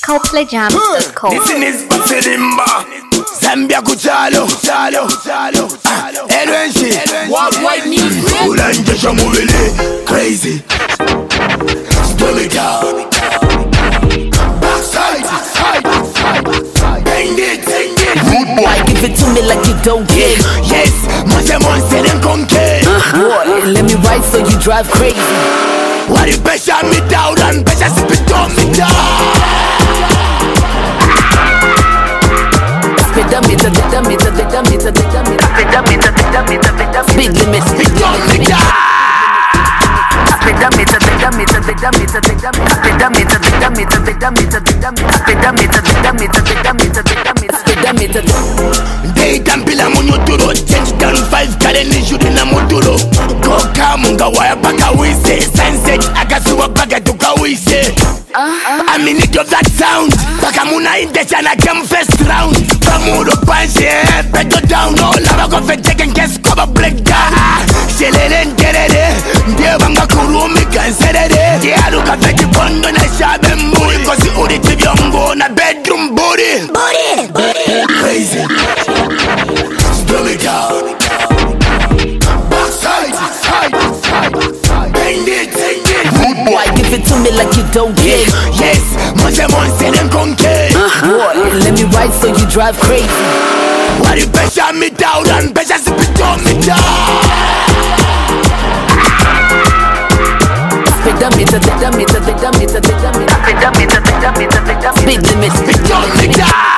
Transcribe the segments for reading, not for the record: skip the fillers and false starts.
CopleyJams.com. Listen is Basilimba Zambia kuchalo Elwenshi Worldwide music. Ulanje shamuvili Crazy Stomita Backside Bang it Rude boy, give it to me like you don't care. Yes, Masemon said and conquer Boy, let me ride so you drive crazy. What if pressure me down and pressure spit on me down Speedometer, speed limit, Spit on me down They can pila munyuturo Change down 5 kaleni shuri na muturo Koka munga waya baka wise Sunset akasuwa baka tuka wise I'm in need of that sound Baka muna indesha na kem first round Pamuro panche Beto down All lava go fe chicken kes koba break down Shelele nterere Ndiye wanga kurumi kanserere Ndiye aluka fe kibondo na shabe mburi Kosi uri tivyongo na bedroom booty Crazy Stomach out Backside Bang it rude boy, give it to me like you don't care. Yes, Masemon said and conquer Boy, let me ride so you drive crazy. What if pressure me down and pressure spit on me down Speedometer, speed limit, Spit on me down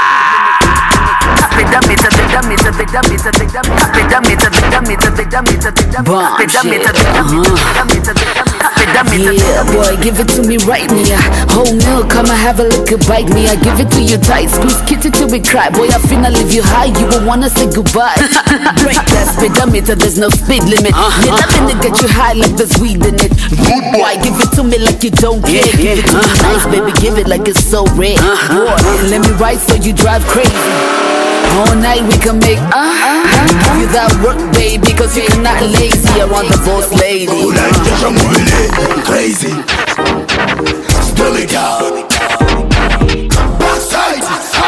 Yeah, boy, give it to me right me. Whole meal, come and have a look and bite me. I give it to you tight, squeeze kitty till we cry. Boy, I finna leave you high, you won't wanna say goodbye. Break that speedometer, there's no speed limit. You're nothing to get you high like there's weed in it. Rude boy, give it to me like you don't care. Give it to me nice, baby, give it like it's so rare. Boy, let me ride so you drive crazy. All night we can make give you that work, baby, cause you're not lazy. I want the boss lady. Ulanje shamuvili Crazy Stomach out Backside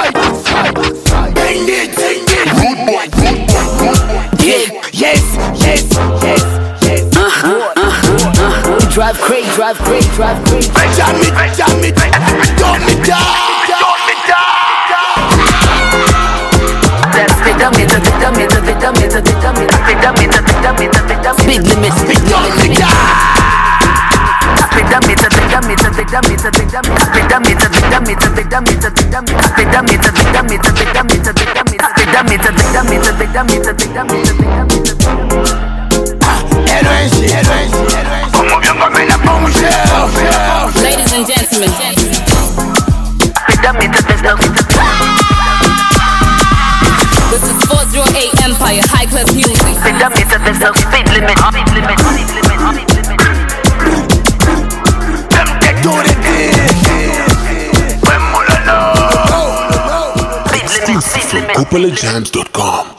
Bang it Rude boy. Yes We drive crazy. Pressure me Don't me down Speed limit, Spit on me down Elwenshi Como vyonga mena bombshell Ladies and gentlemen, this is 408 Empire High Class Music. speed limit. Them get to the deal When mula know CopleyJams.com